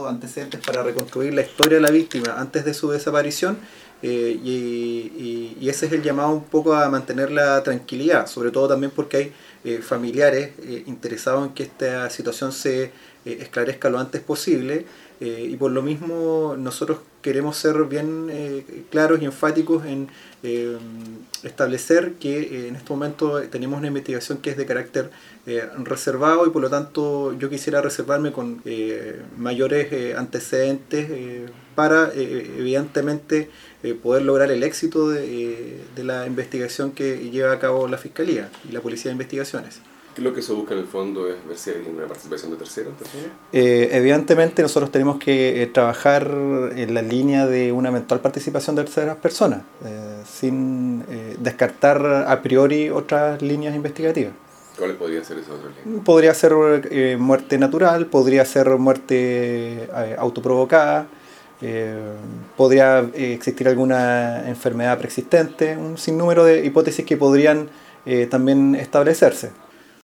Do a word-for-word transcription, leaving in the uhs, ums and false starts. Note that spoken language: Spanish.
antecedentes para reconstruir la historia de la víctima antes de su desaparición, eh, y, y, y ese es el llamado un poco a mantener la tranquilidad, sobre todo también porque hay eh, familiares eh, interesados en que esta situación se eh, esclarezca lo antes posible, eh, y por lo mismo nosotros queremos ser bien eh, claros y enfáticos en eh, establecer que eh, en este momento tenemos una investigación que es de carácter eh, reservado, y por lo tanto yo quisiera reservarme con eh, mayores eh, antecedentes eh, para eh, evidentemente eh, poder lograr el éxito de, eh, de la investigación que lleva a cabo la Fiscalía y la Policía de Investigaciones. ¿Qué es lo que se busca en el fondo? ¿Es ver si hay una participación de terceros? Eh, evidentemente nosotros tenemos que eh, trabajar en la línea de una eventual participación de terceras personas, eh, sin eh, descartar a priori otras líneas investigativas. ¿Cuáles podrían ser esas otras líneas? Podría ser eh, muerte natural, podría ser muerte eh, autoprovocada, eh, podría eh, existir alguna enfermedad preexistente, un sinnúmero de hipótesis que podrían eh, también establecerse.